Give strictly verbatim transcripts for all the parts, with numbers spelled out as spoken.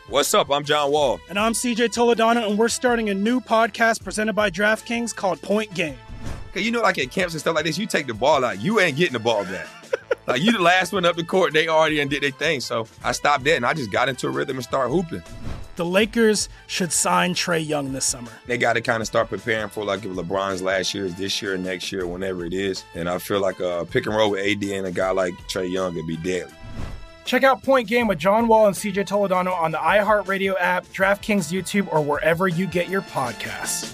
What's up? I'm John Wall. And I'm C J Toledano, and we're starting a new podcast presented by DraftKings called Point Game. Okay, you know, like at camps and stuff like this, you take the ball out, you ain't getting the ball back. Like, you the last one up the court, they already did their thing. So I stopped that, and I just got into a rhythm and started hooping. The Lakers should sign Trae Young this summer. They got to kind of start preparing for, like, if LeBron's last year is this year, next year, whenever it is. And I feel like a pick and roll with A D and a guy like Trae Young would be deadly. Check out Point Game with John Wall and C J Toledano on the iHeartRadio app, DraftKings YouTube, or wherever you get your podcasts.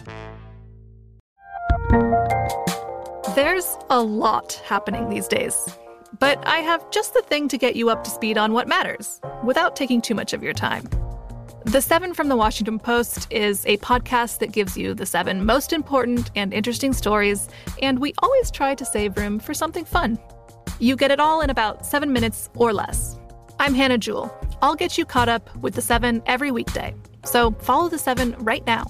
There's a lot happening these days, but I have just the thing to get you up to speed on what matters without taking too much of your time. The Seven from the Washington Post is a podcast that gives you the seven most important and interesting stories, and we always try to save room for something fun. You get it all in about seven minutes or less. I'm Hannah Jewell. I'll get you caught up with The Seven every weekday. So follow The Seven right now.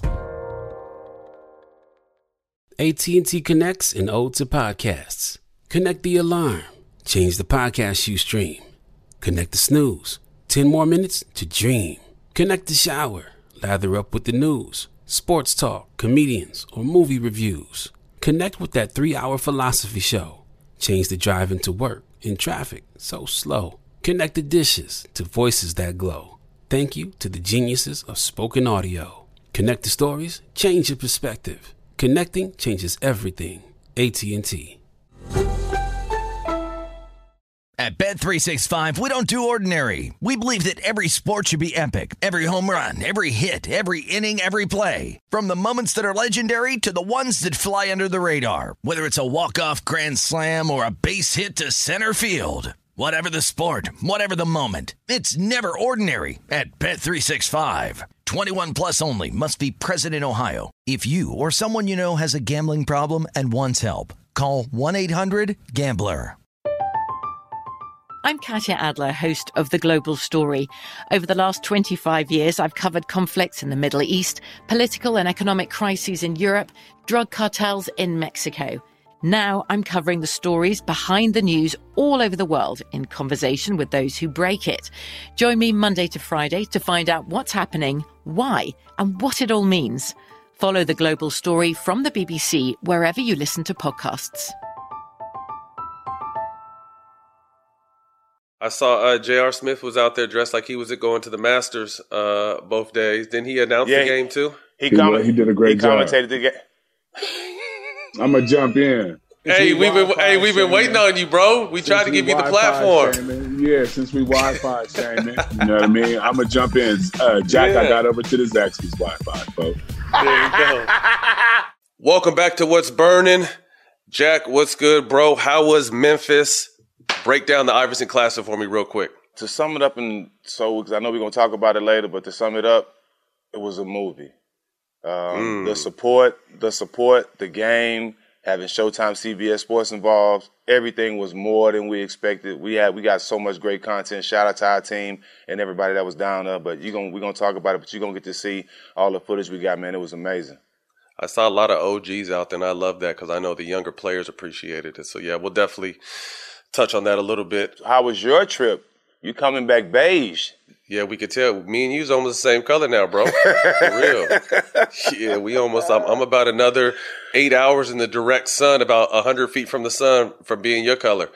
A T and T connects an ode to podcasts. Connect the alarm. Change the podcast you stream. Connect the snooze. Ten more minutes to dream. Connect the shower. Lather up with the news, sports talk, comedians, or movie reviews. Connect with that three-hour philosophy show. Change the drive into work in traffic so slow. Connect the dishes to voices that glow. Thank you to the geniuses of spoken audio. Connect the stories, change your perspective. Connecting changes everything. A T and T. At Bet three sixty-five, we don't do ordinary. We believe that every sport should be epic. Every home run, every hit, every inning, every play. From the moments that are legendary to the ones that fly under the radar. Whether it's a walk-off grand slam or a base hit to center field. Whatever the sport, whatever the moment, it's never ordinary at Bet three sixty-five. twenty-one plus only. Must be present in Ohio. If you or someone you know has a gambling problem and wants help, call one eight hundred gambler. I'm Katya Adler, host of The Global Story. Over the last twenty-five years, I've covered conflicts in the Middle East, political and economic crises in Europe, drug cartels in Mexico. Now I'm covering the stories behind the news all over the world in conversation with those who break it. Join me Monday to Friday to find out what's happening, why, and what it all means. Follow The Global Story from the B B C wherever you listen to podcasts. I saw uh, J R. Smith was out there dressed like he was going to the Masters uh, both days. Didn't he announce yeah, the game too? He, he, com- he did a great he job. Commentated the game. I'm gonna jump in. Hey, we've been hey we've been waiting on you, bro. We tried to give you the platform. Shaming. Yeah, since we Wi-Fi shaming, you know what I mean. I'm gonna jump in. Uh, Jack, yeah. I got over to the Zaxby's Wi-Fi, folks. There you go. Welcome back to What's Burning, Jack. What's good, bro? How was Memphis? Break down the Iverson Classic for me, real quick. To sum it up, and so because I know we're gonna talk about it later, but to sum it up, it was a movie. Um, mm. The support, the support, the game, having Showtime, C B S Sports involved, everything was more than we expected. We had, we got so much great content. Shout out to our team and everybody that was down there. But you gonna, we're gonna talk about it. But you're gonna get to see all the footage we got, man. It was amazing. I saw a lot of O Gs out there, and I love that because I know the younger players appreciated it. So yeah, we'll definitely touch on that a little bit. How was your trip? You coming back beige? Yeah, we could tell. Me and you's almost the same color now, bro. For real. Yeah, we almost, I'm, I'm about another eight hours in the direct sun, about one hundred feet from the sun from being your color.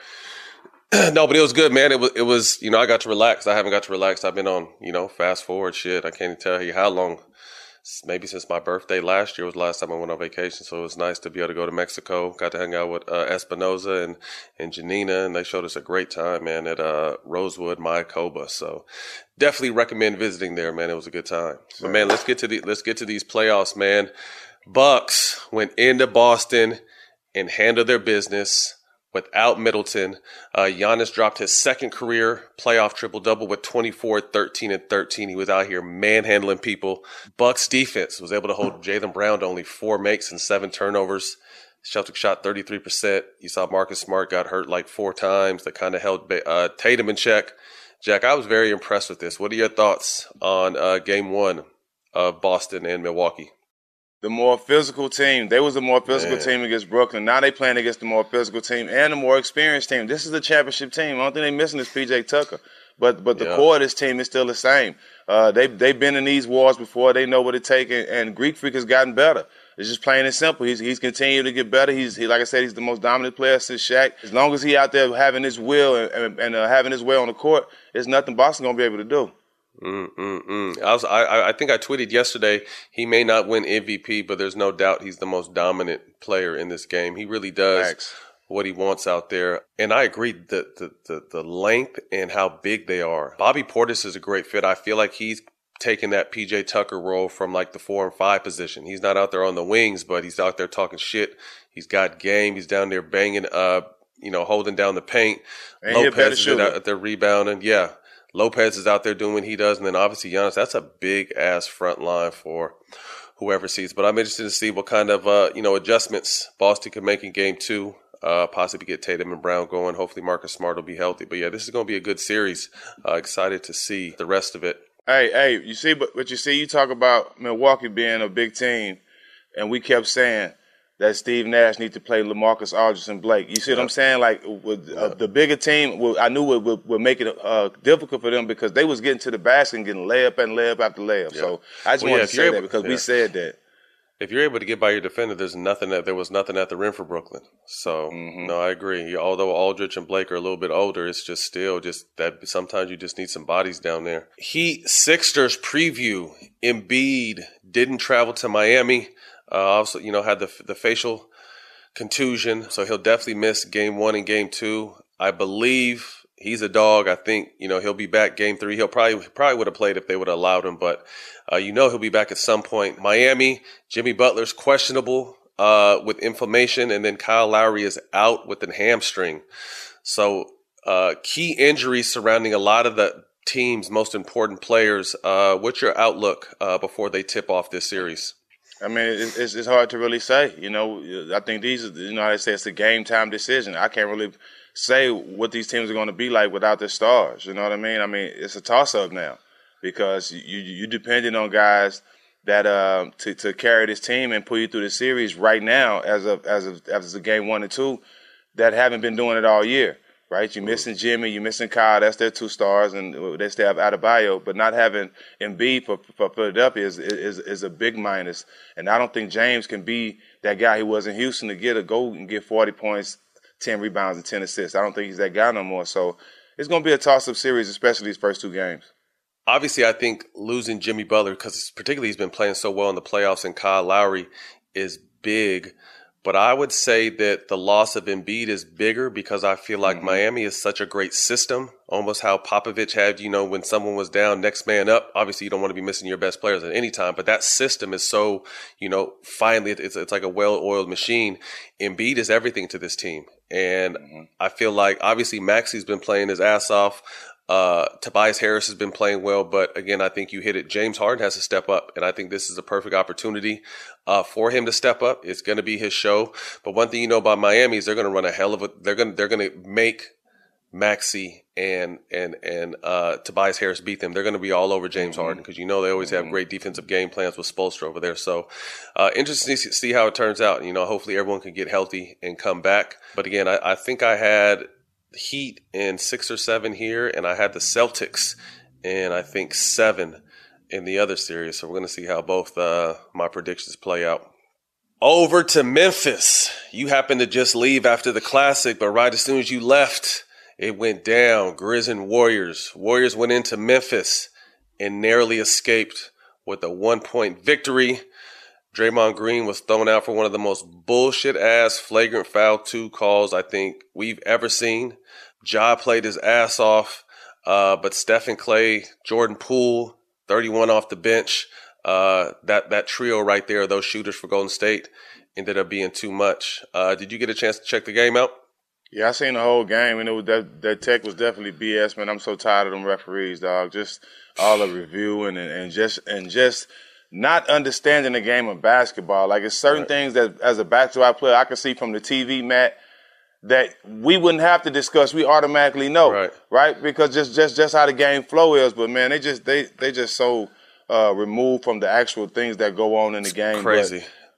No, but it was good, man. It was, it was, you know, I got to relax. I haven't got to relax. I've been on, you know, fast forward shit. I can't tell you how long. Maybe since my birthday last year was the last time I went on vacation. So it was nice to be able to go to Mexico. Got to hang out with uh, Espinoza and, and Janina, and they showed us a great time, man, at uh, Rosewood, Mayakoba. So definitely recommend visiting there, man. It was a good time. But man, let's get to the let's get to these playoffs, man. Bucks went into Boston and handled their business without Middleton. Uh, Giannis dropped his second career playoff triple-double with twenty-four, thirteen, and thirteen. He was out here manhandling people. Bucks defense was able to hold Jaylen Brown to only four makes and seven turnovers. Celtics shot thirty-three percent. You saw Marcus Smart got hurt like four times. That kind of held uh, Tatum in check. Jack, I was very impressed with this. What are your thoughts on uh, game one of Boston and Milwaukee? The more physical team. They was the more physical Man. team against Brooklyn. Now they playing against the more physical team and the more experienced team. This is the championship team. The only thing they missing is P J Tucker. But but the Yeah. core of this team is still the same. Uh, they they've been in these wars before. They know what it takes, and, and Greek Freak has gotten better. It's just plain and simple. He's he's continued to get better. He's he, like I said, he's the most dominant player since Shaq. As long as he out there having his will and and, and uh, having his way on the court, there's nothing Boston gonna be able to do. Mm, mm, mm. I was, I, I think I tweeted yesterday, he may not win M V P, but there's no doubt he's the most dominant player in this game. He really does Thanks. what he wants out there. And I agree, the, the, the, the length and how big they are. Bobby Portis is a great fit. I feel like he's taking that P J Tucker role from like the four and five position. He's not out there on the wings, but he's out there talking shit. He's got game. He's down there banging, uh, you know, holding down the paint. And he a better Lopez is shooter. out there rebounding. Yeah. Lopez is out there doing what he does, and then obviously Giannis. That's a big-ass front line for whoever sees. But I'm interested to see what kind of uh, you know adjustments Boston can make in Game Two. Uh, possibly get Tatum and Brown going. Hopefully Marcus Smart will be healthy. But yeah, this is going to be a good series. Uh, excited to see the rest of it. Hey, hey, you see, but, but you see, you talk about Milwaukee being a big team, and we kept saying that Steve Nash needs to play LaMarcus Aldridge and Blake. You see what Yeah. I'm saying? Like, with uh, the bigger team, well, I knew would, would, would make it uh, difficult for them because they was getting to the basket and getting layup and layup after layup. Yeah. So I just Well, wanted yeah, to if say you're that able- because yeah. we said that. If you're able to get by your defender, there's nothing that there was nothing at the rim for Brooklyn. So Mm-hmm. no, I agree. Although Aldridge and Blake are a little bit older, it's just still just that sometimes you just need some bodies down there. Heat Sixers preview. Embiid didn't travel to Miami. Uh, also, you know, had the the facial contusion, so he'll definitely miss game one and game two. I believe he's a dog. I think, you know, he'll be back game three. He'll probably probably would have played if they would have allowed him, but uh, you know he'll be back at some point. Miami, Jimmy Butler's questionable uh, with inflammation, and then Kyle Lowry is out with a hamstring. So uh, key injuries surrounding a lot of the team's most important players. Uh, what's your outlook uh, before they tip off this series? I mean, it's, it's it's hard to really say. You know, I think these, are- you know, how they say it's a game time decision. I can't really say what these teams are going to be like without their stars. You know what I mean? I mean, it's a toss up now because you you depending on guys that um to to carry this team and pull you through the series right now as of as of as of game one and two that haven't been doing it all year. Right, you're missing Jimmy, you're missing Kyle. That's their two stars, and they still have Adebayo. But not having Embiid for, for Philadelphia is, is is a big minus. And I don't think James can be that guy he was in Houston to get a go and get forty points, ten rebounds, and ten assists. I don't think he's that guy no more. So it's going to be a toss-up series, especially these first two games. Obviously, I think losing Jimmy Butler, because particularly he's been playing so well in the playoffs, and Kyle Lowry is big. But I would say that the loss of Embiid is bigger because I feel like mm-hmm. Miami is such a great system, almost how Popovich had, you know, when someone was down, next man up. Obviously, you don't want to be missing your best players at any time, but that system is so, you know, finally, it's, it's like a well-oiled machine. Embiid is everything to this team. And mm-hmm. I feel like, obviously, Maxi's been playing his ass off. Uh, Tobias Harris has been playing well, but again, I think you hit it. James Harden has to step up, and I think this is a perfect opportunity uh, for him to step up. It's going to be his show. But one thing you know about Miami is they're going to run a hell of a. They're going. They're going to make Maxey and and and uh, Tobias Harris beat them. They're going to be all over James mm-hmm. Harden because you know they always have great defensive game plans with Spoelstra over there. So uh, interesting to see how it turns out. You know, hopefully everyone can get healthy and come back. But again, I, I think I had Heat in six or seven here, and I had the Celtics in I think seven in the other series. So we're going to see how both uh, my predictions play out. Over to Memphis. You happened to just leave after the Classic, but right as soon as you left, it went down. Grizz and Warriors. Warriors went into Memphis and narrowly escaped with a one-point victory. Draymond Green was thrown out for one of the most bullshit-ass flagrant foul two calls I think we've ever seen. Ja played his ass off, uh, but Stephen Clay, Jordan Poole, thirty-one off the bench. Uh, that that trio right there, those shooters for Golden State, ended up being too much. Uh, did you get a chance to check the game out? Yeah, I seen the whole game, and it was that that tech was definitely B S, man. I'm so tired of them referees, dog. Just all the reviewing and, and just and just. not understanding the game of basketball. Like, it's certain right. things that, as a basketball player, I can see from the T V, Matt, that we wouldn't have to discuss. We automatically know, right? right? Because just, just, just how the game flow is. But, man, they just they they just so uh, removed from the actual things that go on in the it's game. Crazy.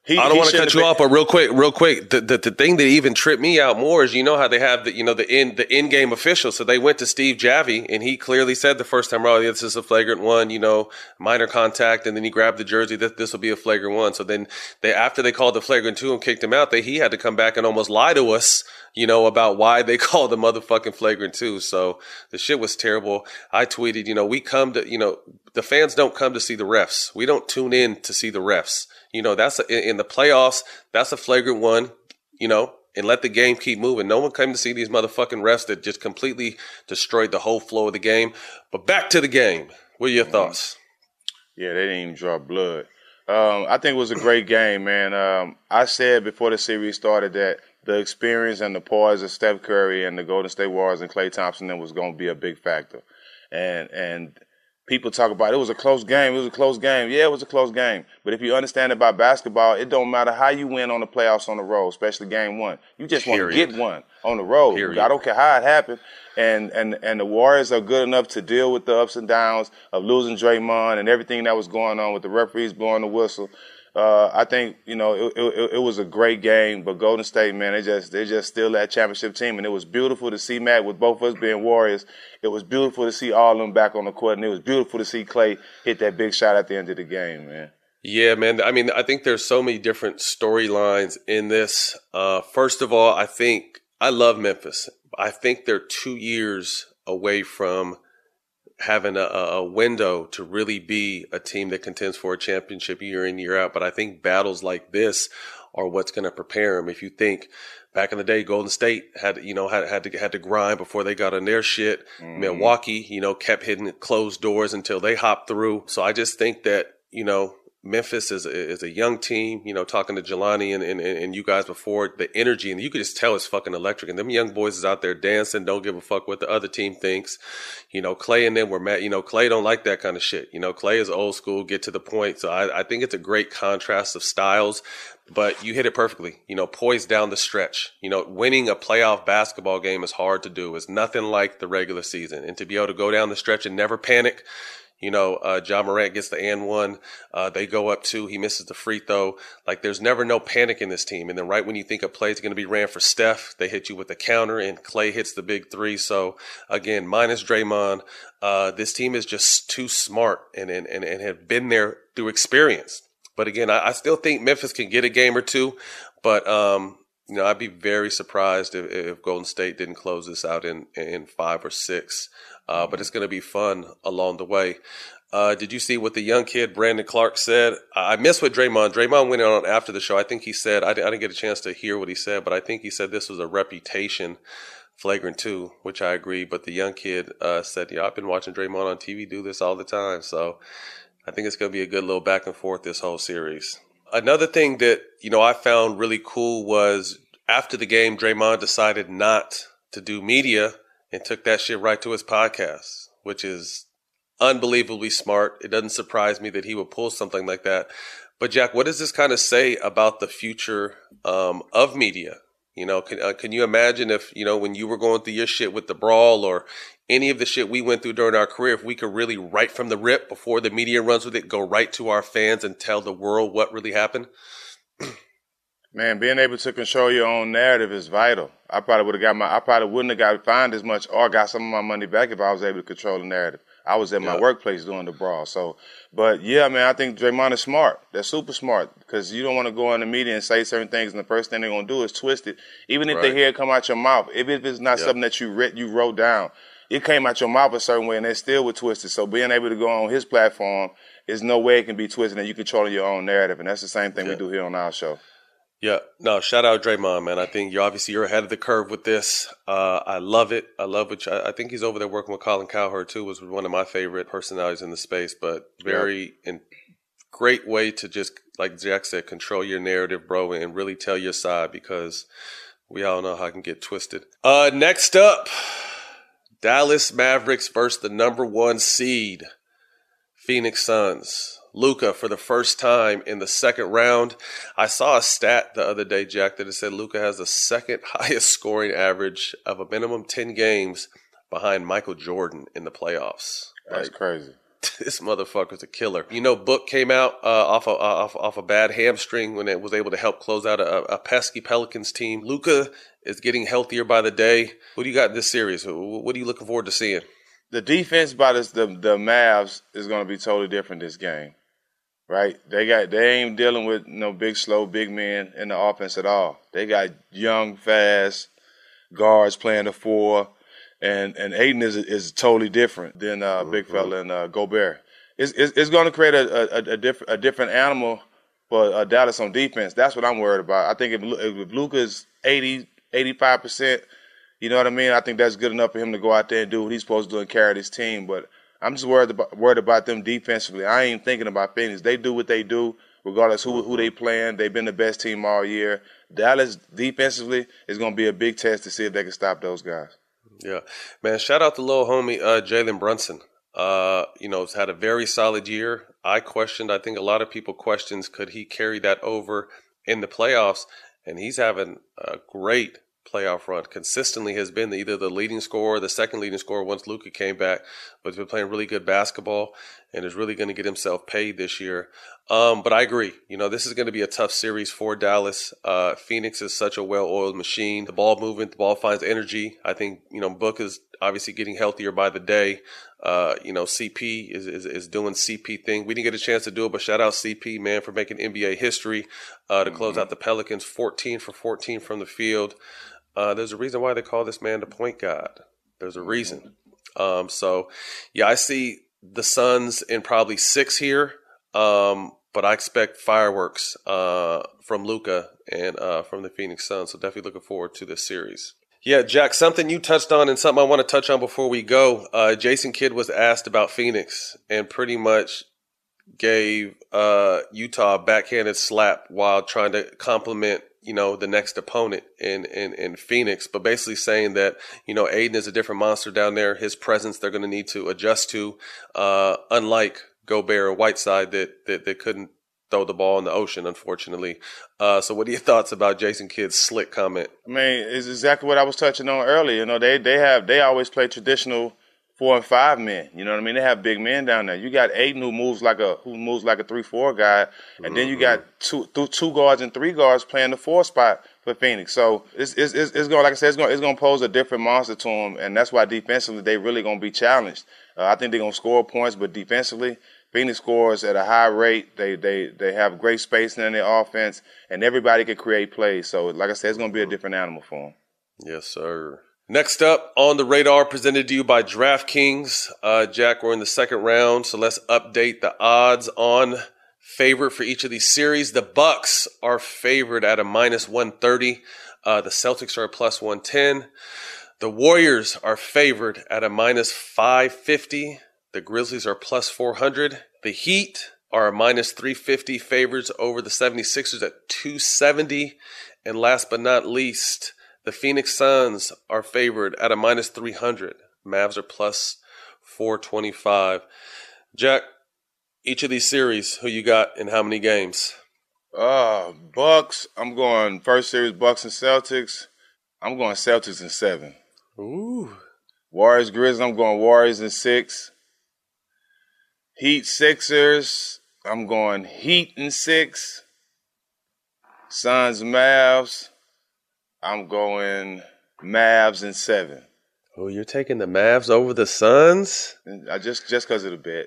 He, I don't want to cut you been, off, but real quick, real quick, the, the the thing that even tripped me out more is, you know how they have the you know the in the in game official. So they went to Steve Javie, and he clearly said the first time, "Oh, yeah, this is a flagrant one," you know, minor contact, and then he grabbed the jersey that this will be a flagrant one. So then they after they called the flagrant two and kicked him out, they he had to come back and almost lie to us, you know, about why they called the motherfucking flagrant two. So the shit was terrible. I tweeted, you know, we come to, you know, the fans don't come to see the refs. We don't tune in to see the refs. You know, that's a, in the playoffs, that's a flagrant one, you know, and let the game keep moving. No one came to see these motherfucking refs that just completely destroyed the whole flow of the game. But back to the game. What are your thoughts? Yeah, they didn't even draw blood. Um, I think it was a great game, man. Um, I said before the series started that the experience and the poise of Steph Curry and the Golden State Warriors and Klay Thompson then was going to be a big factor. And and people talk about it was a close game. It was a close game. Yeah, it was a close game. But if you understand about basketball, it don't matter how you win on the playoffs on the road, especially game one. You just want to get one on the road. Period. I don't care how it happened. And, and and the Warriors are good enough to deal with the ups and downs of losing Draymond and everything that was going on with the referees blowing the whistle. Uh, I think, you know, it, it, it was a great game, but Golden State, man, they just they just still that championship team, and it was beautiful to see Matt with both of us being Warriors. It was beautiful to see all of them back on the court, and it was beautiful to see Klay hit that big shot at the end of the game, man. Yeah, man. I mean, I think there's so many different storylines in this. Uh, first of all, I think I love Memphis. I think they're two years away from having a, a window to really be a team that contends for a championship year in, year out. But I think battles like this are what's going to prepare them. If you think back in the day, Golden State had, you know, had, had to, had to grind before they got on their shit. Mm-hmm. Milwaukee, you know, kept hitting closed doors until they hopped through. So I just think that, you know, Memphis is a, is a young team, you know, talking to Jelani and, and, and you guys before, the energy, and you could just tell it's fucking electric. And them young boys is out there dancing, don't give a fuck what the other team thinks. You know, Klay and them were mad. You know, Klay don't like that kind of shit. You know, Klay is old school, get to the point. So I, I think it's a great contrast of styles, but you hit it perfectly. You know, poised down the stretch. You know, winning a playoff basketball game is hard to do. It's nothing like the regular season. And to be able to go down the stretch and never panic. You know, uh, Ja Morant gets the and one. Uh, they go up two. He misses the free throw. Like, there's never no panic in this team. And then right when you think a play is going to be ran for Steph, they hit you with a counter, and Klay hits the big three. So, again, minus Draymond, uh, this team is just too smart and, and, and, and have been there through experience. But, again, I, I still think Memphis can get a game or two. But, um, you know, I'd be very surprised if, if Golden State didn't close this out in, in five or six. Uh, but it's going to be fun along the way. Uh, did you see what the young kid, Brandon Clark, said? I missed what Draymond. Draymond went on after the show. I think he said, I didn't get a chance to hear what he said, but I think he said this was a reputation flagrant two, which I agree. But the young kid uh, said, yeah, I've been watching Draymond on T V do this all the time. So I think it's going to be a good little back and forth this whole series. Another thing that, you know, I found really cool was after the game, Draymond decided not to do media and took that shit right to his podcast, which is unbelievably smart. It doesn't surprise me that he would pull something like that. But Jack, what does this kind of say about the future um, of media? You know, can, uh, can you imagine if, you know, when you were going through your shit with the brawl or any of the shit we went through during our career, if we could really right from the rip before the media runs with it, go right to our fans and tell the world what really happened? Man, being able to control your own narrative is vital. I probably would have got my, I probably wouldn't have got fined as much or got some of my money back if I was able to control the narrative. I was at my yep. workplace doing the brawl. So, but yeah, man, I think Draymond is smart. They're super smart because you don't want to go in the media and say certain things, and the first thing they're gonna do is twist it. Even if right. they hear it come out your mouth, even if it's not yep. something that you read, you wrote down, it came out your mouth a certain way, and they still would twist it. So, being able to go on his platform, there's no way it can be twisted, and you controlling your own narrative, and that's the same thing yep. we do here on our show. Yeah, no, shout out Draymond, man. I think you're obviously you're ahead of the curve with this. Uh, I love it. I love what you, I think he's over there working with Colin Cowherd too. Was one of my favorite personalities in the space, but very yeah. in, great way to just, like Jack said, control your narrative, bro, and really tell your side because we all know how it can get twisted. Uh, next up, Dallas Mavericks versus the number one seed, Phoenix Suns. Luka for the first time in the second round. I saw a stat the other day, Jack, that it said Luka has the second highest scoring average of a minimum ten games behind Michael Jordan in the playoffs. That's like, crazy. This motherfucker's a killer. You know, Book came out uh, off, a, off off a bad hamstring when it was able to help close out a, a pesky Pelicans team. Luka is getting healthier by the day. What do you got in this series? What are you looking forward to seeing? The defense by this, the the Mavs is going to be totally different this game, right? They got they ain't dealing with no big, slow, big men in the offense at all. They got young, fast guards playing the four. And and Aiden is is totally different than uh, mm-hmm. Big Fella and uh, Gobert. It's it's, it's going to create a a, a, different, a different animal for uh, Dallas on defense. That's what I'm worried about. I think if, if Luka's eighty, eighty-five percent, you know what I mean? I think that's good enough for him to go out there and do what he's supposed to do and carry this team. But I'm just worried about, worried about them defensively. I ain't thinking about Phoenix. They do what they do, regardless who who they playing. They've been the best team all year. Dallas defensively is going to be a big test to see if they can stop those guys. Yeah, man, shout out to little homie uh, Jalen Brunson. Uh, you know, has had a very solid year. I questioned, I think a lot of people questions, could he carry that over in the playoffs? And he's having a great playoff run. Consistently has been either the leading scorer or the second leading scorer once Luka came back. But he's been playing really good basketball and is really going to get himself paid this year. Um, but I agree. You know, this is going to be a tough series for Dallas. Uh, Phoenix is such a well-oiled machine. The ball movement, the ball finds energy. I think, you know, Book is obviously getting healthier by the day. Uh, you know, C P is, is is doing C P thing. We didn't get a chance to do it, but shout out C P, man, for making N B A history uh, to close mm-hmm. out the Pelicans, fourteen for fourteen from the field. Uh, there's a reason why they call this man the point guard. There's a reason. Um, so, yeah, I see the Suns in probably six here, um, but I expect fireworks uh, from Luka and uh, from the Phoenix Suns. So definitely looking forward to this series. Yeah, Jack, something you touched on and something I want to touch on before we go. Uh, Jason Kidd was asked about Phoenix and pretty much gave uh, Utah a backhanded slap while trying to compliment, you know, the next opponent in, in, in Phoenix, but basically saying that, you know, Aiden is a different monster down there. His presence they're going to need to adjust to, uh, unlike Gobert or Whiteside that, that, that couldn't throw the ball in the ocean, unfortunately. Uh, so what are your thoughts about Jason Kidd's slick comment? I mean, it's exactly what I was touching on earlier. You know, they, they have, they always play traditional four and five men. You know what I mean? They have big men down there. You got Aiden who moves like a who moves like a three four guy, and mm-hmm. then you got two, two two guards and three guards playing the four spot for Phoenix. So it's it's it's, it's going like I said, it's going it's going to pose a different monster to them, and that's why defensively they really going to be challenged. Uh, I think they're going to score points, but defensively Phoenix scores at a high rate. They they they have great spacing in their offense, and everybody can create plays. So like I said, it's going to be a different animal for them. Yes, sir. Next up on the radar, presented to you by DraftKings. Uh, Jack, we're in the second round, so let's update the odds on favorite for each of these series. The Bucks are favored at a minus one thirty. Uh, the Celtics are a plus one ten. The Warriors are favored at a minus five fifty. The Grizzlies are plus four hundred. The Heat are a minus three fifty favorites over the seventy-sixers at two seventy. And last but not least, the Phoenix Suns are favored at a minus three hundred. Mavs are plus four twenty-five. Jack, each of these series, who you got in how many games? Uh, Bucks, I'm going first series Bucks and Celtics. I'm going Celtics in seven. Ooh. Warriors, Grizzlies, I'm going Warriors in six. Heat, Sixers, I'm going Heat in six. Suns, Mavs, I'm going Mavs in seven. Oh, you're taking the Mavs over the Suns? I just just because of the bet.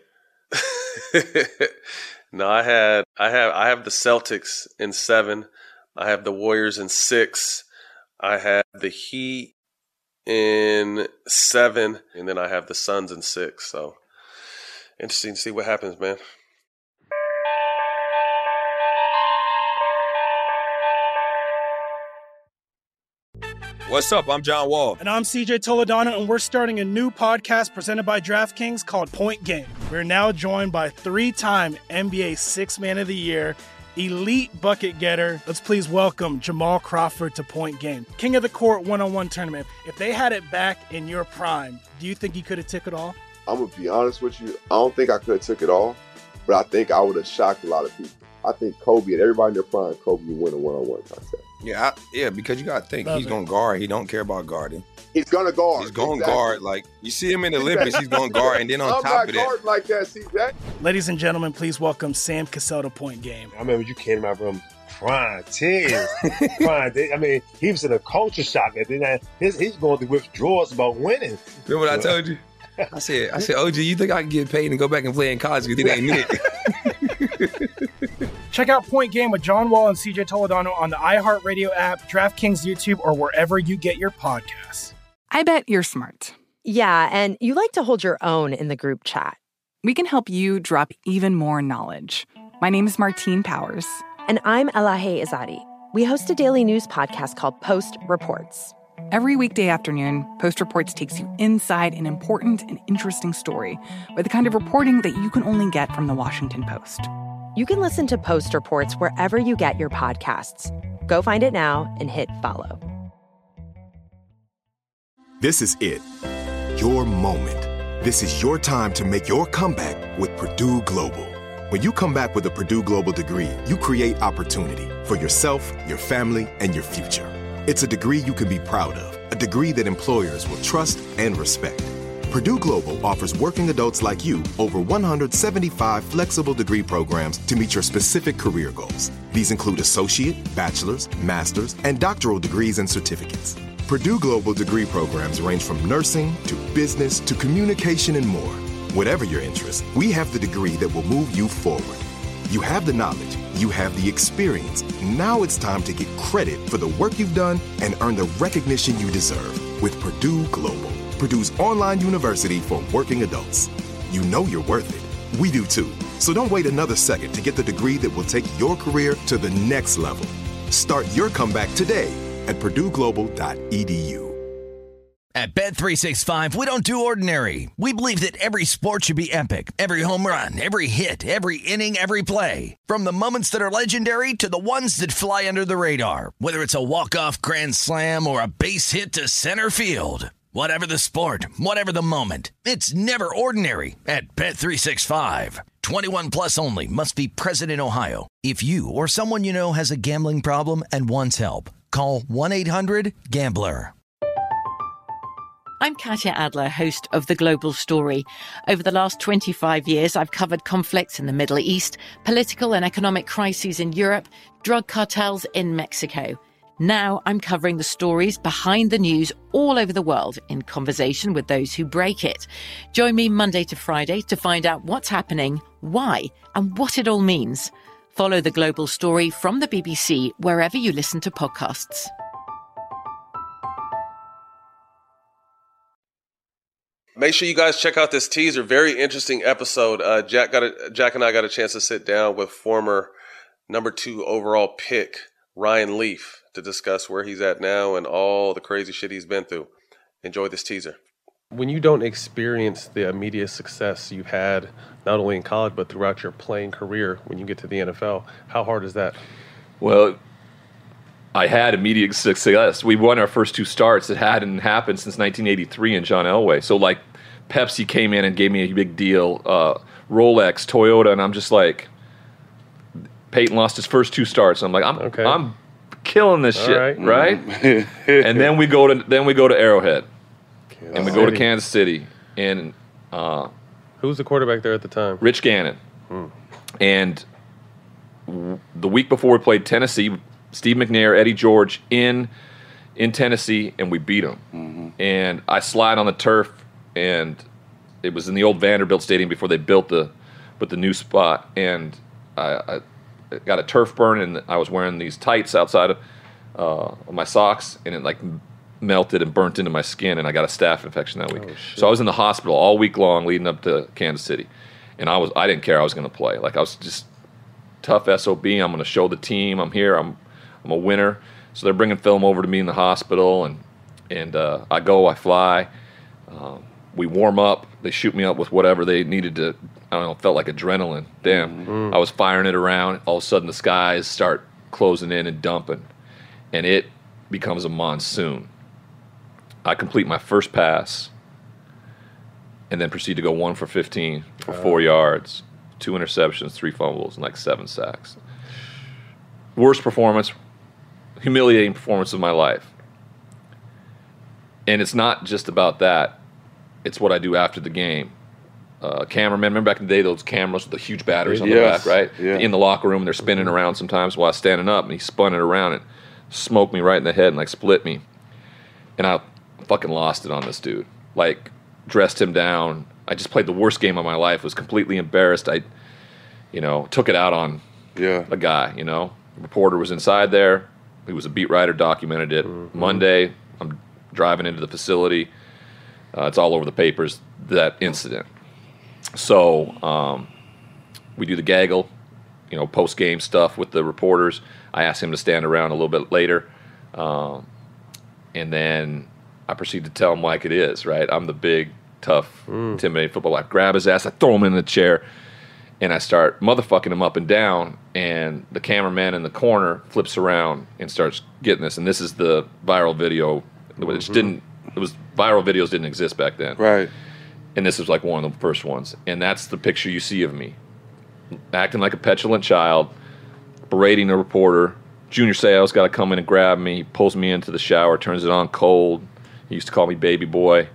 No, I had I have I have the Celtics in seven. I have the Warriors in six. I have the Heat in seven, and then I have the Suns in six. So interesting to see what happens, man. What's up? I'm John Wall. And I'm C J Toledano, and we're starting a new podcast presented by DraftKings called Point Game. We're now joined by three-time N B A Sixth Man of the Year, elite bucket getter. Let's please welcome Jamal Crawford to Point Game. King of the Court one-on-one tournament. If they had it back in your prime, do you think you could have took it all? I'm going to be honest with you. I don't think I could have took it all, but I think I would have shocked a lot of people. I think Kobe and everybody in their prime, Kobe would win a one-on-one contest. Yeah, I, yeah, because you got to think, Love he's it. going to guard. He don't care about guarding. He's gonna guard. He's going to Exactly. guard. Like, you see him in the Olympics, he's going to guard. And then on I'm top not of that, guarding like that, C J. Ladies and gentlemen, please welcome Sam Cassell to Point Game. I remember you came to my room crying, tears, crying. I mean, he was in a culture shock. And then his, he's going through withdrawals about winning. remember what I told you? I said, I said, O G, you think I can get paid and go back and play in college because it ain't it? Check out Point Game with John Wall and C J Toledano on the iHeartRadio app, DraftKings YouTube, or wherever you get your podcasts. I bet you're smart. Yeah, and you like to hold your own in the group chat. We can help you drop even more knowledge. My name is Martine Powers. And I'm Elahe Izadi. We host a daily news podcast called Post Reports. Every weekday afternoon, Post Reports takes you inside an important and interesting story with the kind of reporting that you can only get from the Washington Post. You can listen to Post Reports wherever you get your podcasts. Go find it now and hit follow. This is it. Your moment. This is your time to make your comeback with Purdue Global. When you come back with a Purdue Global degree, you create opportunity for yourself, your family, and your future. It's a degree you can be proud of, a degree that employers will trust and respect. Purdue Global offers working adults like you over one hundred seventy-five flexible degree programs to meet your specific career goals. These include associate, bachelor's, master's, and doctoral degrees and certificates. Purdue Global degree programs range from nursing to business to communication and more. Whatever your interest, we have the degree that will move you forward. You have the knowledge, you have the experience. Now it's time to get credit for the work you've done and earn the recognition you deserve with Purdue Global, Purdue's online university for working adults. You know you're worth it. We do too. So don't wait another second to get the degree that will take your career to the next level. Start your comeback today at purdue global dot e d u. At Bet three sixty-five, we don't do ordinary. We believe that every sport should be epic. Every home run, every hit, every inning, every play. From the moments that are legendary to the ones that fly under the radar. Whether it's a walk-off grand slam or a base hit to center field. Whatever the sport, whatever the moment. It's never ordinary at Bet three sixty-five. twenty-one plus only. Must be present in Ohio. If you or someone you know has a gambling problem and wants help, call one eight hundred gambler. I'm Katya Adler, host of The Global Story. Over the last twenty-five years, I've covered conflicts in the Middle East, political and economic crises in Europe, drug cartels in Mexico. Now I'm covering the stories behind the news all over the world in conversation with those who break it. Join me Monday to Friday to find out what's happening, why, and what it all means. Follow The Global Story from the B B C wherever you listen to podcasts. Make sure you guys check out this teaser. Very interesting episode. Uh, Jack got a, Jack and I got a chance to sit down with former number two overall pick Ryan Leaf to discuss where he's at now and all the crazy shit he's been through. Enjoy this teaser. When you don't experience the immediate success you've had, not only in college, but throughout your playing career, when you get to the N F L, how hard is that? Well, I had immediate success. We won our first two starts. It hadn't happened since nineteen eighty-three in John Elway. So, like, Pepsi came in and gave me a big deal. Uh, Rolex, Toyota, and I'm just like, Peyton lost his first two starts. I'm like, I'm okay. I'm killing this All shit, right? right? And then we go to then we go to Arrowhead, Kansas and we go to City. Kansas City, and uh, who was the quarterback there at the time? Rich Gannon. Hmm. And w- the week before we played Tennessee, Steve McNair, Eddie George in in Tennessee, and we beat them. Mm-hmm. And I slide on the turf, and it was in the old Vanderbilt Stadium before they built the but the new spot, and I, I got a turf burn, and I was wearing these tights outside of, uh, of my socks, and it like melted and burnt into my skin, and I got a staph infection that week. Oh, so I was in the hospital all week long leading up to Kansas City, and I was I didn't care I was going to play. Like I was just tough S O B. I'm going to show the team I'm here. I'm I'm a winner. So they're bringing film over to me in the hospital, and and uh, I go, I fly. Um, we warm up. They shoot me up with whatever they needed to. I don't know. It felt like adrenaline. Damn. Mm-hmm. I was firing it around. All of a sudden, the skies start closing in and dumping, and it becomes a monsoon. I complete my first pass, and then proceed to go one for fifteen for four yards, two interceptions, three fumbles, and like seven sacks. Worst performance. humiliating performance of my life. And it's not just about that. It's what I do after the game. Uh, cameraman, remember back in the day, those cameras with the huge batteries on Yes. the back, right? Yeah. In the locker room, and they're spinning around sometimes while I was standing up, and he spun it around and smoked me right in the head and like split me. And I fucking lost it on this dude. Like, dressed him down. I just played the worst game of my life, was completely embarrassed. I, you know, took it out on yeah. a guy, you know. The reporter was inside there. He was a beat writer, documented it. Mm-hmm. Monday, I'm driving into the facility. Uh, it's all over the papers, that incident. So um, we do the gaggle, you know, post-game stuff with the reporters. I asked him to stand around a little bit later. Um, and then I proceed to tell him like it is, right? I'm the big, tough, Mm. intimidating football. I grab his ass, I throw him in the chair, and I start motherfucking him up and down. And the cameraman in the corner flips around and starts getting this. And this is the viral video, which Mhm. didn't, it was viral videos didn't exist back then. Right. And this was like one of the first ones. And that's the picture you see of me. Acting like a petulant child, berating a reporter. Junior Seau's got to come in and grab me, pulls me into the shower, turns it on cold. He used to call me baby boy.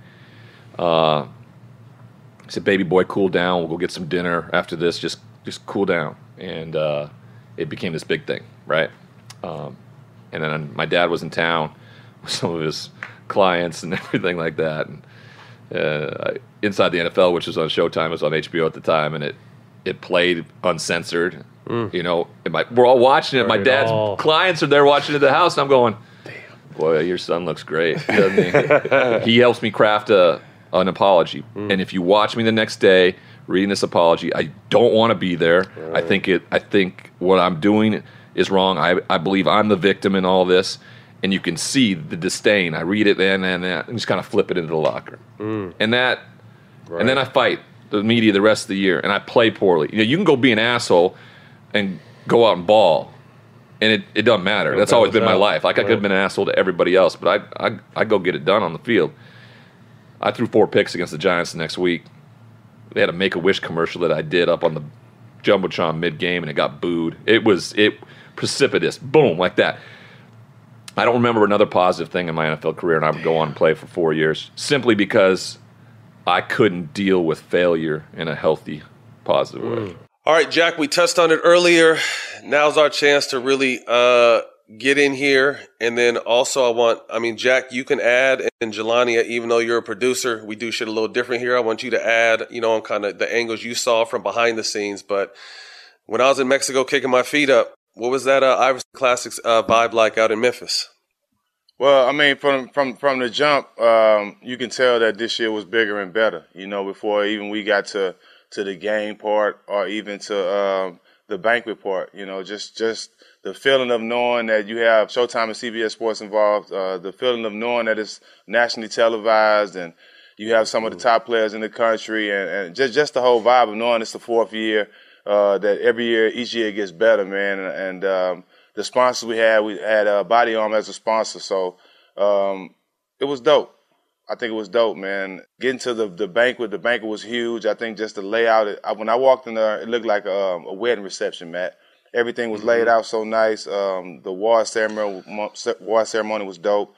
Uh, he said, baby boy, cool down. We'll go get some dinner after this. Just just cool down. And uh, it became this big thing, right? Um, and then my dad was in town with some of his clients and everything like that. And uh, Inside the N F L, which was on Showtime, it was on H B O at the time, and it it played uncensored. Mm. You know, and my, we're all watching it. My Right dad's all. clients are there watching it at the house, and I'm going, damn, boy, your son looks great, doesn't he? He helps me craft a an apology. Mm. And if you watch me the next day reading this apology, I don't want to be there. I think it. I think what I'm doing is wrong. I I believe I'm the victim in all this. And you can see the disdain. I read it and and, and just kind of flip it into the locker. Mm. And that, Right. and then I fight the media the rest of the year, and I play poorly. You know, you can go be an asshole and go out and ball, and it, it doesn't matter. It That's always balances been my out. life. Like I could have Right. been an asshole to everybody else, but I I I go get it done on the field. I threw four picks against the Giants the next week. They had a Make-A-Wish commercial that I did up on the Jumbotron mid-game, and it got booed. It was it precipitous, boom, like that. I don't remember another positive thing in my N F L career, and I would go on and play for four years simply because I couldn't deal with failure in a healthy, positive way. All right, Jack, we touched on it earlier. Now's our chance to really uh, get in here. And then also I want, I mean, Jack, you can add, and Jelani, even though you're a producer, we do shit a little different here. I want you to add, you know, on kind of the angles you saw from behind the scenes. But when I was in Mexico kicking my feet up, what was that uh, Iverson Classics uh, vibe like out in Memphis? Well, I mean, from from from the jump, um, you can tell that this year was bigger and better. You know, before even we got to to the game part or even to um, the banquet part. You know, just just the feeling of knowing that you have Showtime and C B S Sports involved. Uh, the feeling of knowing that it's nationally televised and you have some of the top players in the country, and, and just just the whole vibe of knowing it's the fourth year. Uh, that every year, each year it gets better, man. And, and um, the sponsors we had, we had uh, Body Armor as a sponsor, so um, it was dope. I think it was dope, man. Getting to the, the banquet, the banquet was huge. I think just the layout, it, I, when I walked in there, it looked like a, um, a wedding reception, Matt. Everything was laid out so nice. Um, the award ceremony, award ceremony was dope.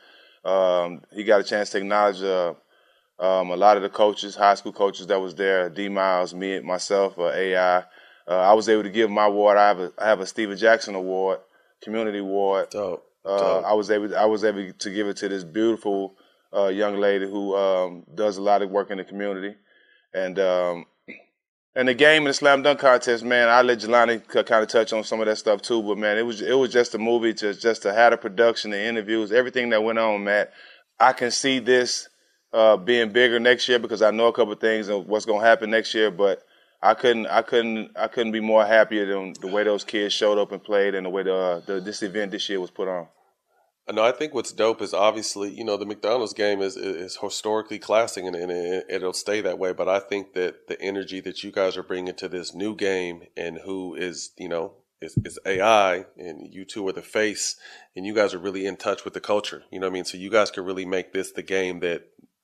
Um, he got a chance to acknowledge uh, um, a lot of the coaches, high school coaches that was there, D. Miles, me, myself, uh, A I. Uh, I was able to give my award. I have a I have a Steven Jackson Award, Community Award. Dope. Uh, Dope. I was able I was able to give it to this beautiful uh, young lady who um, does a lot of work in the community, and um, and the game and the slam dunk contest. Man, I let Jelani kind of touch on some of that stuff too. But man, it was it was just a movie to just to have the production, the interviews, everything that went on. Matt, I can see this uh, being bigger next year because I know a couple of things of what's going to happen next year, but. I couldn't, I couldn't, I couldn't be more happier than the way those kids showed up and played, and the way the, uh, the this event this year was put on. No, I think what's dope is obviously, you know, the McDonald's game is is historically classic, and, and it, it'll stay that way. But I think that the energy that you guys are bringing to this new game, and who is, you know, is, is A I, and you two are the face, and you guys are really in touch with the culture. You know what I mean? So you guys can really make this the game that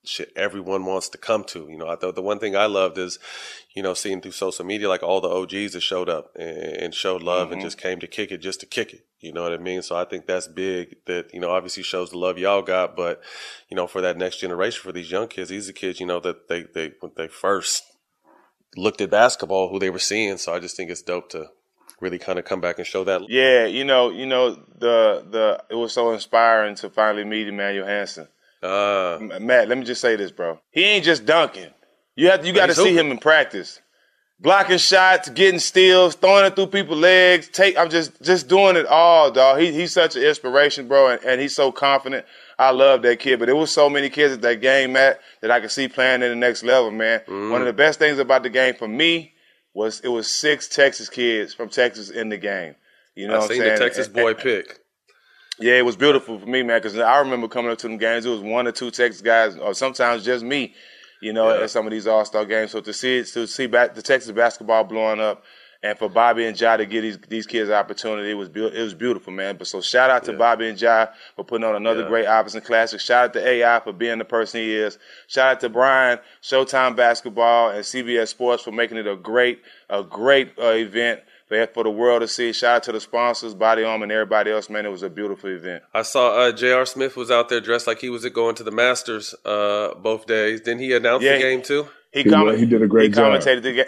shit everyone wants to come to. You know, I thought the one thing I loved is, you know, seeing through social media, like all the O Gs that showed up and, and showed love mm-hmm. and just came to kick it just to kick it. You know what I mean? So I think that's big that, you know, obviously shows the love y'all got, but, you know, for that next generation, for these young kids, these are kids, you know, that they, they, when they first looked at basketball, who they were seeing. So I just think it's dope to really kind of come back and show that. Yeah, you know, you know, the the it was so inspiring to finally meet Emmanuel Hansen. Uh, Matt, let me just say this, bro. He ain't just dunking. You have you got to see him in practice, blocking shots, getting steals, throwing it through people's legs. Take, I'm just just doing it all, dog. He he's such an inspiration, bro, and, and he's so confident. I love that kid, but there was so many kids at that game, Matt, that I could see playing at the next level, man. Mm. One of the best things about the game for me was it was six Texas kids from Texas in the game. You know I what I'm seen saying? the Texas boy pick. Yeah, it was beautiful for me, man, because I remember coming up to them games. It was one or two Texas guys, or sometimes just me, you know, yeah. at some of these All-Star games. So to see to see back the Texas basketball blowing up, and for Bobby and Ja to give these these kids an opportunity, it was be- it was beautiful, man. But so shout out to yeah. Bobby and Ja for putting on another yeah. great Iverson Classic. Shout out to A I for being the person he is. Shout out to Brian, Showtime Basketball, and C B S Sports for making it a great a great uh, event for the world to see. Shout out to the sponsors, Body Armor, and everybody else, man. It was a beautiful event. I saw uh, J R. Smith was out there dressed like he was going to the Masters uh, both days. Didn't he announce yeah, the game too? He, he, com- he did a great he job. He commentated the game.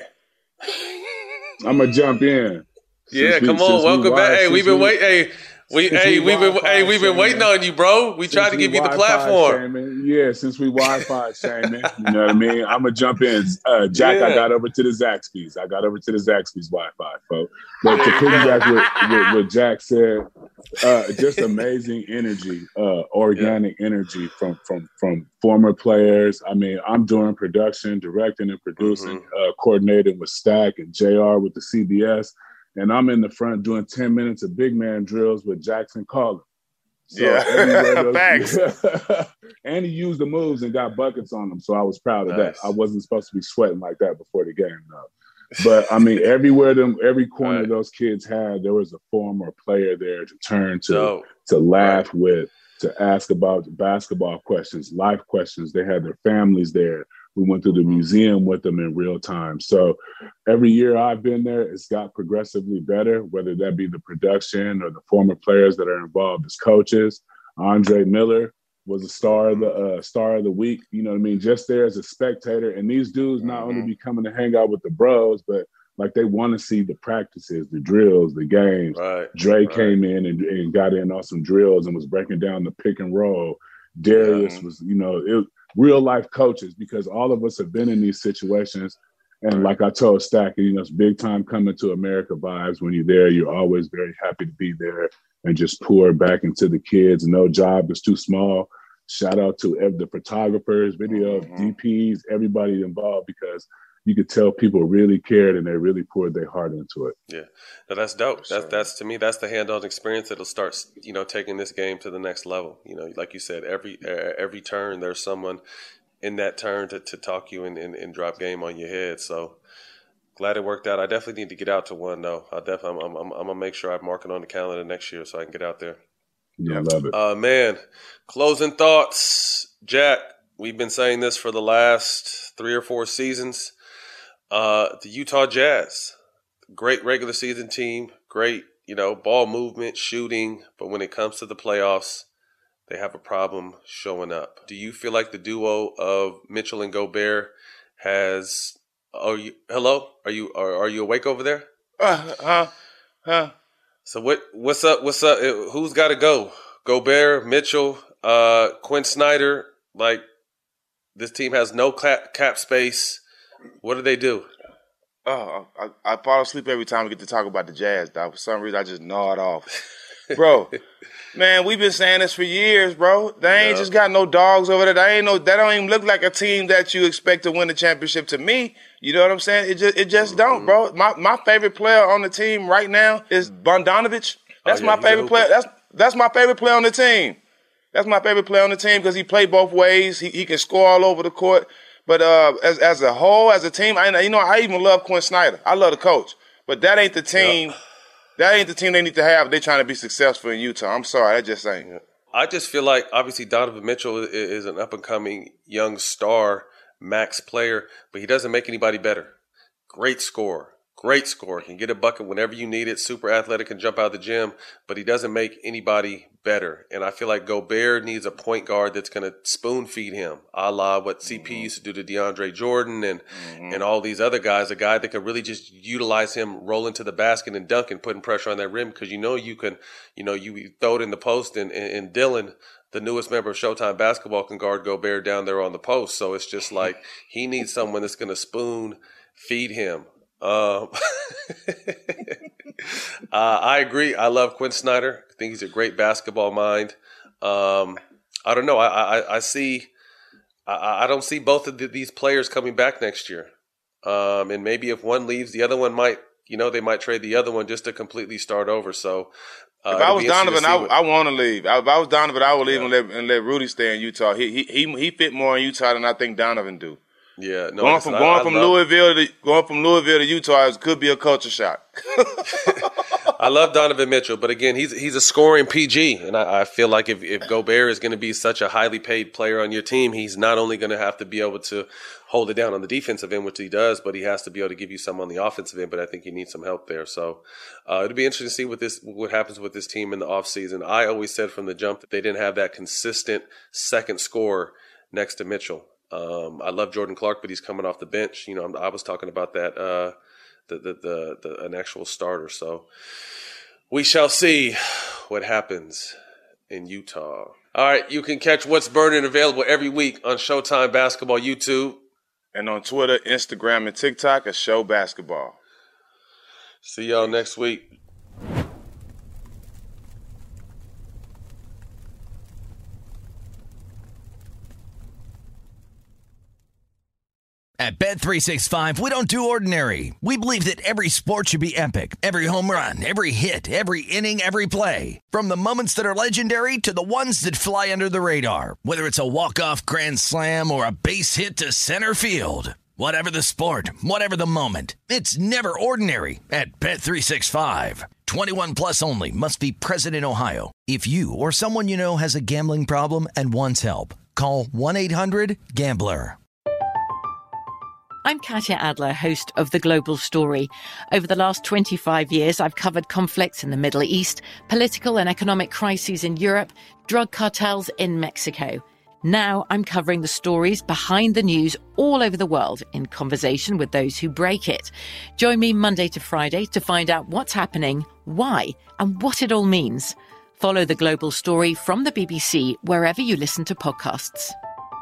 I'm gonna jump in. Yeah, since come we, on, welcome we back. Hey, we've been we, waiting. Hey, we, hey, we we've been, hey, we've been waiting on you, bro. We tried to give you the platform. Shaming, yeah, since we Wi-Fi shaming, you know what I mean. I'm gonna jump in. Uh, Jack, yeah. I got over to the Zaxby's. I got over to the Zaxby's Wi-Fi, folks. But to piggyback with, with what Jack said, uh, just amazing energy, uh, organic yeah. energy from from from former players. I mean, I'm doing production, directing, and producing, mm-hmm. uh, coordinating with Stack and J R with the C B S. And I'm in the front doing ten minutes of big man drills with Jackson Collins. So yeah, facts. And he used the moves and got buckets on them. So I was proud of nice. that. I wasn't supposed to be sweating like that before the game, though. But I mean, everywhere them, every corner right. those kids had, there was a former player there to turn to, no. to laugh right. with, to ask about basketball questions, life questions. They had their families there. We went through the museum with them in real time. So every year I've been there, it's got progressively better, whether that be the production or the former players that are involved as coaches. Andre Miller was a star of the uh, star of the week. You know what I mean? Just there as a spectator. And these dudes not mm-hmm. only be coming to hang out with the bros, but like they want to see the practices, the drills, the games. Right. Dre right. came in and, and got in on some drills and was breaking down the pick and roll. Darius yeah. was, you know, it real life coaches, because all of us have been in these situations. And like I told Stack, you know, it's big time coming to America vibes. When you're there, you're always very happy to be there and just pour back into the kids. No job is too small. Shout out to the photographers, video mm-hmm. D Ps, everybody involved, because you could tell people really cared and they really poured their heart into it. Yeah, no, that's dope. That's that's to me, that's the hands-on experience that'll start, you know, taking this game to the next level. You know, like you said, every uh, every turn there's someone in that turn to, to talk you and, and, and drop game on your head. So glad it worked out. I definitely need to get out to one though. I definitely I'm, I'm, I'm gonna make sure I mark it on the calendar next year so I can get out there. Yeah, I love it. Uh, man, closing thoughts, Jack. We've been saying this for the last three or four seasons. Uh, the Utah Jazz, great regular season team, great, you know, ball movement, shooting, but when it comes to the playoffs, they have a problem showing up. Do you feel like the duo of Mitchell and Gobert has? Are you hello? Are you are, are you awake over there? Uh, huh, huh. So what? What's up? What's up? Who's got to go? Gobert, Mitchell, uh, Quinn Snyder. Like, this team has no cap, cap space. What do they do? Oh, I, I fall asleep every time we get to talk about the Jazz, dog. For some reason, I just nod off. Bro, man, we've been saying this for years, bro. They ain't yeah. just got no dogs over there. They ain't no. That don't even look like a team that you expect to win the championship. To me, you know what I'm saying? It just, it just mm-hmm. don't, bro. My my favorite player on the team right now is Bogdanovic. That's oh, yeah, my favorite player. That's that's my favorite player on the team. That's my favorite player on the team because he played both ways. He he can score all over the court. But uh, as as a whole, as a team, I you know I even love Quinn Snyder. I love the coach, but that ain't the team. Yep. That ain't the team they need to have. If they're trying to be successful in Utah. I'm sorry, that just ain't. I just feel like obviously Donovan Mitchell is an up-and-coming young star, max player, but he doesn't make anybody better. Great scorer. Great scorer. Can get a bucket whenever you need it. Super athletic, can jump out of the gym, but he doesn't make anybody better. And I feel like Gobert needs a point guard that's going to spoon feed him, a la what C P mm-hmm. used to do to DeAndre Jordan and mm-hmm. and all these other guys. A guy that can really just utilize him rolling to the basket and dunking, putting pressure on that rim, because you know you can, you know, you throw it in the post, and, and, and Dylan, the newest member of Showtime Basketball, can guard Gobert down there on the post. So it's just like he needs someone that's going to spoon feed him. Um, uh, I agree. I love Quinn Snyder. I think he's a great basketball mind. Um, I don't know. I, I, I see. I, I don't see both of the, these players coming back next year. Um, and maybe if one leaves, the other one might. You know, they might trade the other one just to completely start over. So, uh, if I was Donovan, I, what, I want to leave. If I was Donovan, I would leave yeah. and, let, and let Rudy stay in Utah. He he he he fit more in Utah than I think Donovan do. Yeah, no, going from I, going I from love, Louisville to going from Louisville to Utah is, could be a culture shock. I love Donovan Mitchell, but again, he's he's a scoring P G, and I, I feel like if, if Gobert is going to be such a highly paid player on your team, he's not only going to have to be able to hold it down on the defensive end, which he does, but he has to be able to give you some on the offensive end. But I think he needs some help there. So uh, it'll be interesting to see what this what happens with this team in the offseason. I always said from the jump that they didn't have that consistent second scorer next to Mitchell. Um, I love Jordan Clark, but he's coming off the bench. You know, I'm, I was talking about that, uh, the, the, the, the, an actual starter. So we shall see what happens in Utah. All right. You can catch What's Burning available every week on Showtime Basketball YouTube. And on Twitter, Instagram, and TikTok at Show Basketball. See y'all next week. At Bet three sixty-five, we don't do ordinary. We believe that every sport should be epic. Every home run, every hit, every inning, every play. From the moments that are legendary to the ones that fly under the radar. Whether it's a walk-off grand slam or a base hit to center field. Whatever the sport, whatever the moment. It's never ordinary at Bet three sixty-five. twenty-one plus only. Must be present in Ohio. If you or someone you know has a gambling problem and wants help, call one eight hundred gambler. I'm Katya Adler, host of The Global Story. Over the last twenty-five years, I've covered conflicts in the Middle East, political and economic crises in Europe, drug cartels in Mexico. Now I'm covering the stories behind the news all over the world in conversation with those who break it. Join me Monday to Friday to find out what's happening, why, and what it all means. Follow The Global Story from the B B C wherever you listen to podcasts.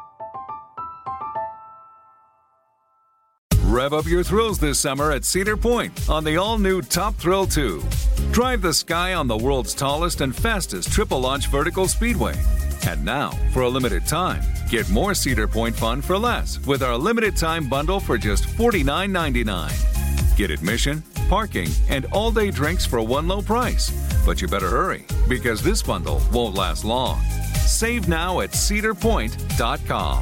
Rev up your thrills this summer at Cedar Point on the all-new Top Thrill two. Drive the sky on the world's tallest and fastest triple-launch vertical speedway. And now, for a limited time, get more Cedar Point fun for less with our limited-time bundle for just forty-nine ninety-nine. Get admission, parking, and all-day drinks for one low price. But you better hurry, because this bundle won't last long. Save now at cedar point dot com.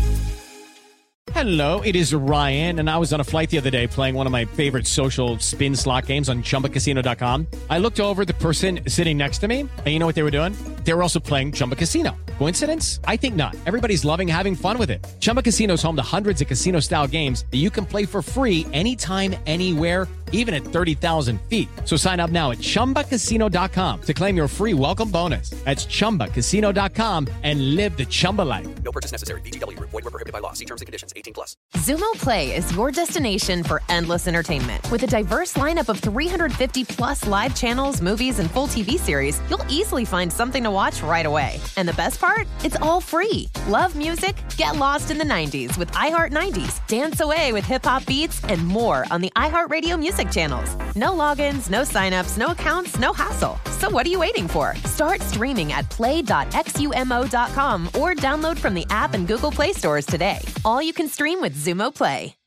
Hello, it is Ryan, and I was on a flight the other day playing one of my favorite social spin slot games on chumba casino dot com. I looked over at the person sitting next to me, and you know what they were doing? They were also playing Chumba Casino. Coincidence? I think not. Everybody's loving having fun with it. Chumba Casino is home to hundreds of casino-style games that you can play for free anytime, anywhere, even at thirty thousand feet. So sign up now at chumba casino dot com to claim your free welcome bonus. That's chumba casino dot com and live the Chumba life. No purchase necessary. V G W. Void where prohibited by law. See terms and conditions. eighteen plus. Xumo Play is your destination for endless entertainment. With a diverse lineup of three hundred fifty plus live channels, movies, and full T V series, you'll easily find something to watch right away. And the best part? It's all free. Love music? Get lost in the nineties with iHeart nineties. Dance away with hip-hop beats and more on the iHeartRadio music channels. No logins, no signups, no accounts, no hassle. So what are you waiting for? Start streaming at play dot xumo dot com or download from the app and Google Play stores today. All you can stream with Xumo Play.